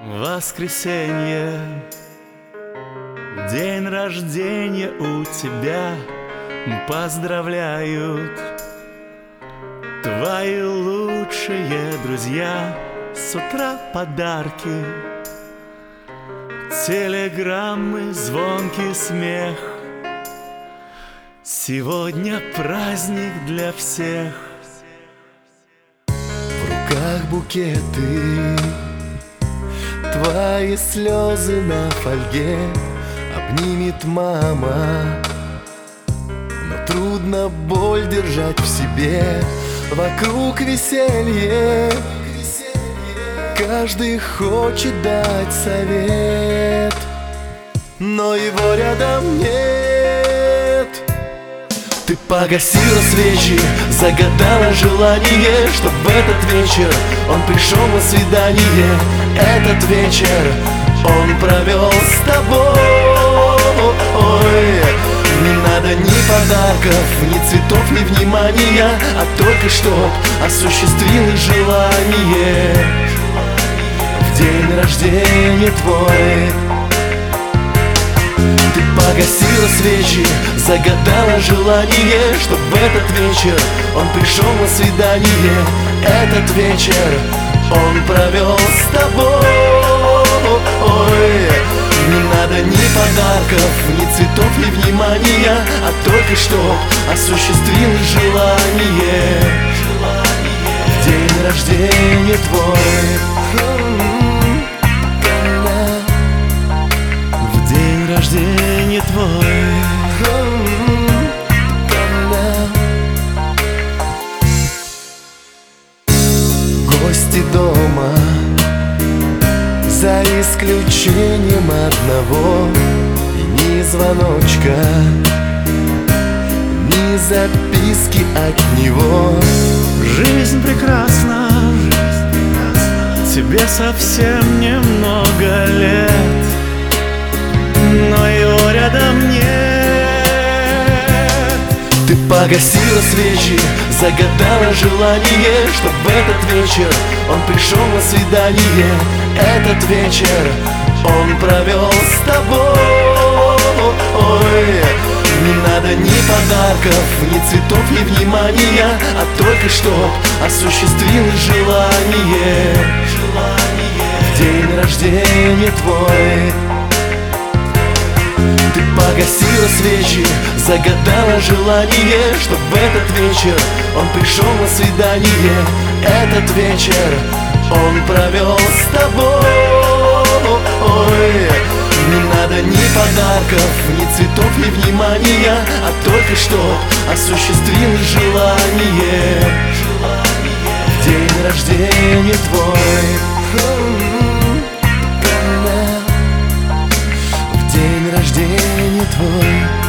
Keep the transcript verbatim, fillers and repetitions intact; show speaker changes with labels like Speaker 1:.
Speaker 1: Воскресенье, день рождения у тебя, поздравляют твои лучшие друзья. С утра подарки, телеграммы, звонкий смех. Сегодня праздник для всех.
Speaker 2: В руках букеты, твои слезы на фольге обнимет мама. Но трудно боль держать в себе, вокруг веселье. Каждый хочет дать совет, но его рядом нет. Ты погасила свечи, загадала желание, чтоб в этот вечер он пришел на свидание. Этот вечер он провел с тобой. Не надо ни подарков, ни цветов, ни внимания, а только чтоб осуществилось желание в день рождения твой. Ты погасила свечи, загадала желание, чтоб в этот вечер он пришел на свидание. Этот вечер он провел с тобой. Не надо ни подарков, ни цветов, ни внимания, а только чтоб осуществилось желание в день рождения твой.
Speaker 1: В день рождения твой.
Speaker 2: Гости дома, за исключением одного, и ни звоночка, ни записки от него.
Speaker 1: Жизнь прекрасна, тебе совсем немного лет, но его рядом нет.
Speaker 2: Ты погасила свечи, загадала желание, чтоб в этот вечер он пришел на свидание. Этот вечер он провел с тобой. Не надо ни подарков, ни цветов, ни внимания, а только чтоб осуществилось желание в день рождения твой. Ты погасила свечи, загадала желание, чтоб в этот вечер он пришел на свидание. Этот вечер он провел с тобой. Не надо ни подарков, ни цветов, ни внимания, а только чтоб осуществилось желание в день рождения твой. В день рождения твой.